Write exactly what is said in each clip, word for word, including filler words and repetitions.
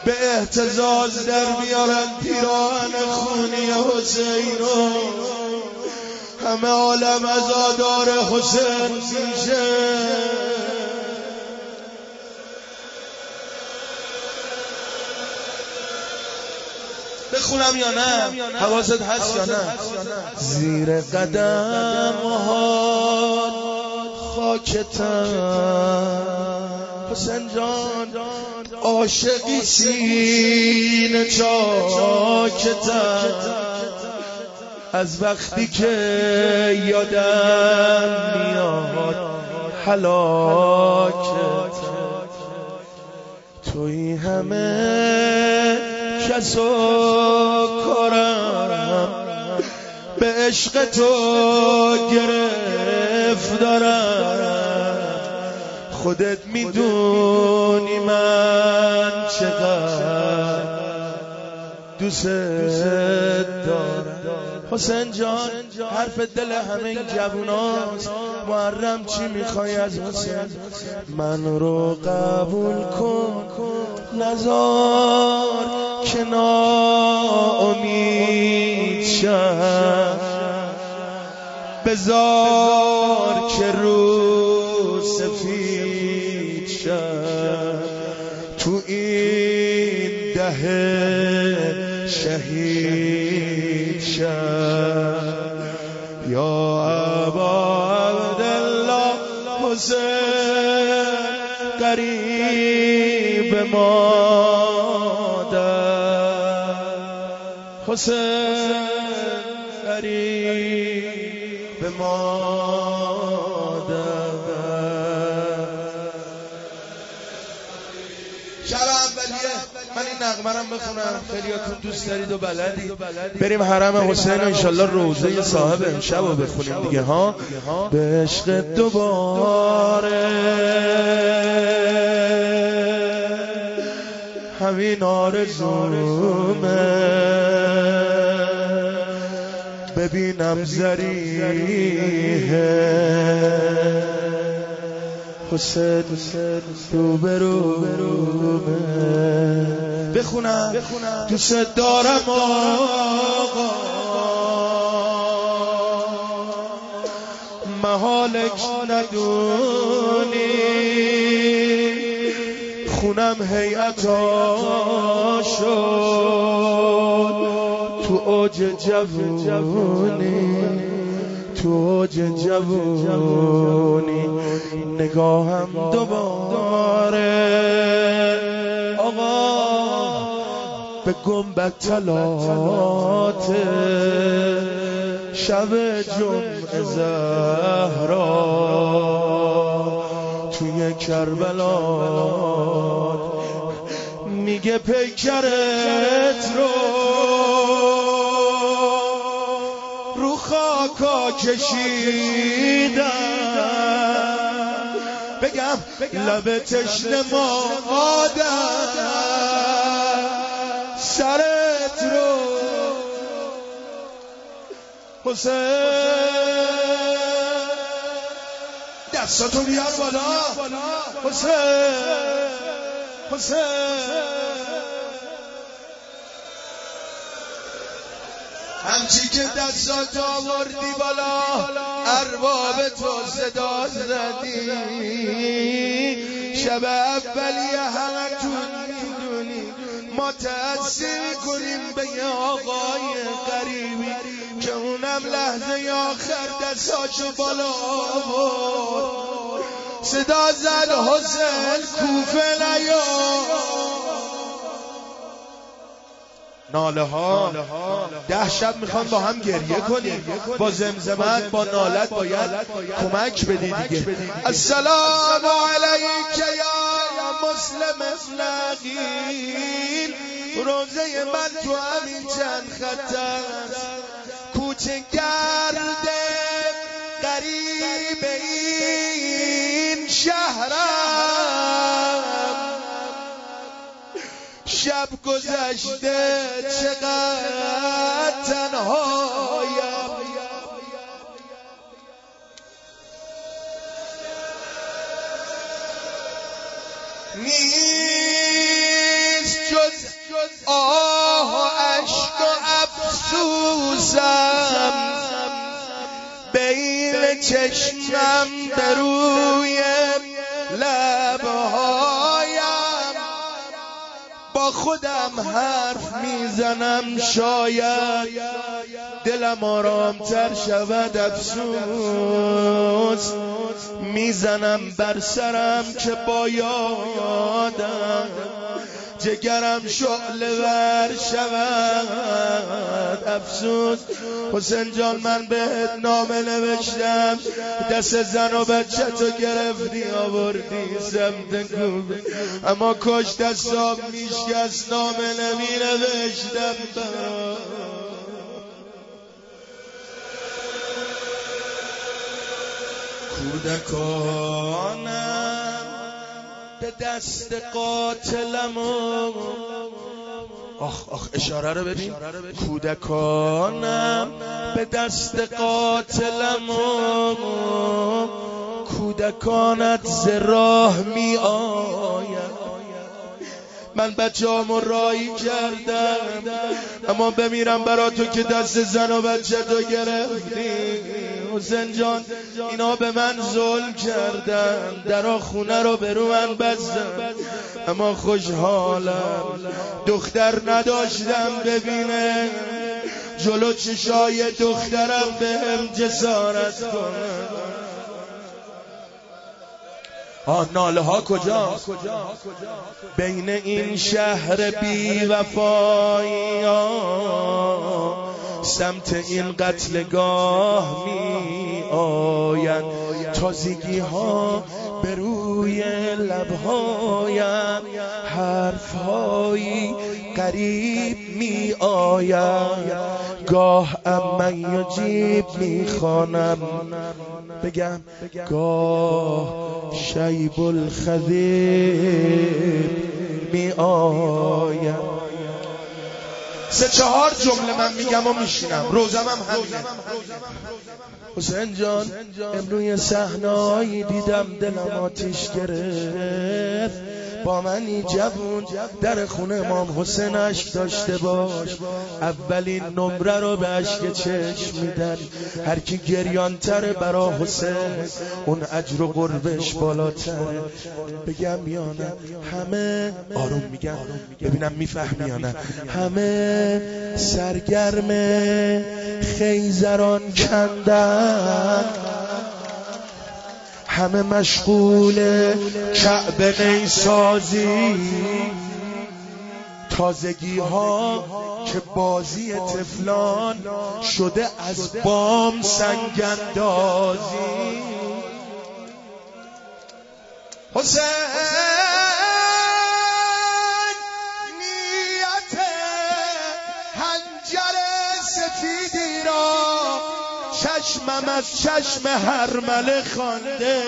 به اهتزاز در میارن پیراهن خونی حسین رو، همه عالم عزادار حسین میشه. بخونم یا نه؟ حواست هست یا نه؟ زیر قدم ها خاکتم حسین جان، عاشقی سینه چاکتم، از وقتی که یادم میاد هلاکتم، توی همه کس و کارم به عشق تو گرفتارم، خودت میدونی من چقدر دوست دارم. حسین جان، حرف دل همه این جووناست. محرم چی میخوای از حسین؟ من رو قبول کن، نزار که ناامید شم، بزار که رو سفید شم، تو این دهه شهید شم. یا ابا عبدالله حسین قریب مادر، حسین قریب مادر. شب اولیه من این نغمه رم بخونم، خیلیاتون دوست دارید و بلدید. بریم حرم حسین و انشالله روضه صاحب امشب رو بخونیم دیگه ها. به عشق دوباره همین آرزومه، ببینم زریحه حسین رو برومه. بخونم دوست دارم آقا، محالک ندونی، خونم هیئتا شد تو اوج جوونی، تو اوج جوونی، نگاهم دوباره آقا به گنبد طلات شب جمعه زهرا توی کربلا میگه پیکرت رو رو خاکا کشیدم، بگم لب تشنه مادر سرت رو حسین دستاتو بیار بالا حسین حسین همچی که دستات آوردی بالا ارباب تو صدا زدی، شب اولیه همتون میدونی ما تأثیر کنیم به یه آقای غریبی که اونم لحظه آخر دستاشو بالا آورد، صدا زد حسین کوفه نیا. ناله ها ده شب میخوان با هم گریه کنیم، با زمزمت با نالت باید کمک بدی دیگه. السلام علیک یا مسلم اسلقین، روزه من تو همین چند خط است، کوچه گرده غریب این شهرم، شب گذشته چقدر تنهایم، نیست جز آه و اشک و افسوسم بین چشمم به روی لبهایم، با خودم حرف میزنم شاید دلم آرامتر شود. افسوس میزنم بر سرم که با یادم جگرم شعله ور شود. افسوس حسین جان من بهت نامه نوشتم، دست زن و بچه تو گرفتی آوردی سمت کوبه، اما کاش دستام میشکست نامه نمی نوشتم برات. کودکانم به دست قاتلم و آخ آخ اشاره رو ببین، کودکانم به دست قاتلم و کودکانت ز راه می آید. من بچه‌امو راهی کردم اما بمیرم برا تو که دست زن و بچه تو گرفتی. حسین جان اینا به من ظلم کردن، درا خونه رو به رو من بستن، اما خوشحالم دختر نداشتم ببینه جلو چشای دخترم بهم جسارت کنه. آه ناله ها کجا؟ بین این شهر بی وفایی ها سمت این قتلگاه می آین، تازگی ها به روی لبهایم حرفهایی غریب می آید. گاه اما یجیب می خوانم بگم، گاه شیب الخذیب می آید. سه چهار جمله من میگم و میشینم، روزم هم همینه. حسین جان امروی صحنه‌ای دیدم دلم آتیش گرفت، با منی جوون در خونه امام حسین اشک داشته باش، اولین نمره رو به اشک چشم میدن. هر کی گریانتره برا حسین اون اجر و قربش بالاتره. بگم یا نه همه آروم میگن ببینم میفهمی یا نه، همه سرگرم خیزران کندن، همه مشغول کعبه نیسازی، تازگی ها که بازی طفلان شده از بام سنگ اندازی. حسین نیت حنجر سفیدی را چشمم از چشم هرمله خوانده،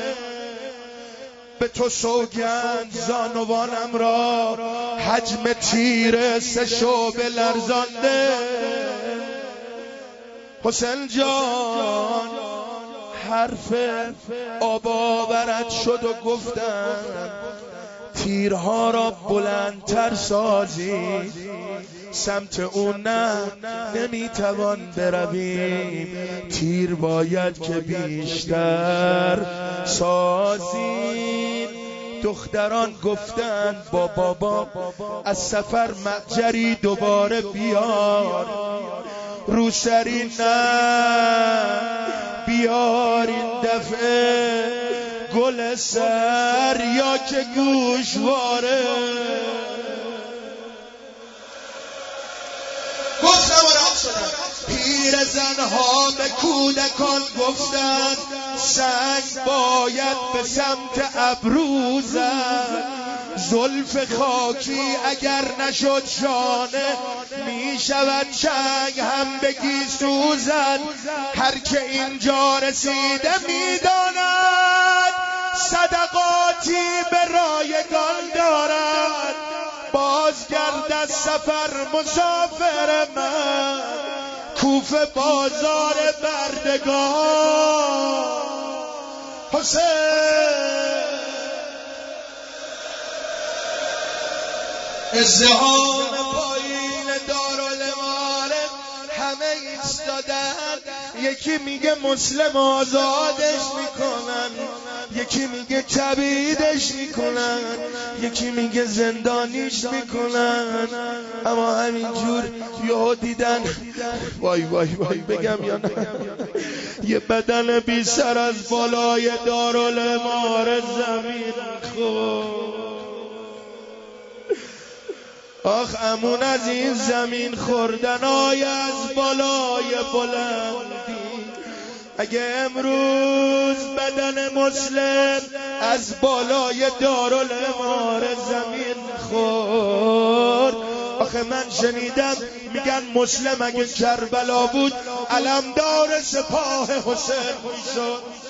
به تو سوگند زانوانم را حجم تیر سه شعبه لرزانده. حسین جان حرف آب آورد شد و گفتم تیرها را بلندتر سازی، سمت اون نه نمیتوان برویم، تیر باید که بیشتر سازیم. دختران گفتند با بابا از سفر مأجری دوباره بیار، روسری نه بیار این دفعه گل سر یا که گوشواره. پیر زنها به کودکان گفتند سنگ باید به سمت ابرو زد، زلف خاکی اگر نشد شانه می شود چنگ هم بگی سوزد. هر که اینجا رسیده می داند صدقاتی به رایگان دارد، بازگرد از سفر مسافر من کوفه بازار بردگان. حسین ازدحام همه ایستادن، یکی میگه مسلم آزادش میکنن، یکی میگه کبیدش میکنن، یکی میگه زندانیش میکنن. اما همینجور یهو دیدن وای وای وای بگم یا نه، یه بدن بی سر از بالای دارالعمار زمین خورد. آخ امون از این زمین خوردنای از بالای بلندی. اگه امروز بدن مسلم از بالای دارالعمار زمین خورد، آخه من شنیدم میگن مسلم اگه کربلا بود علمدار سپاه حسین میشد.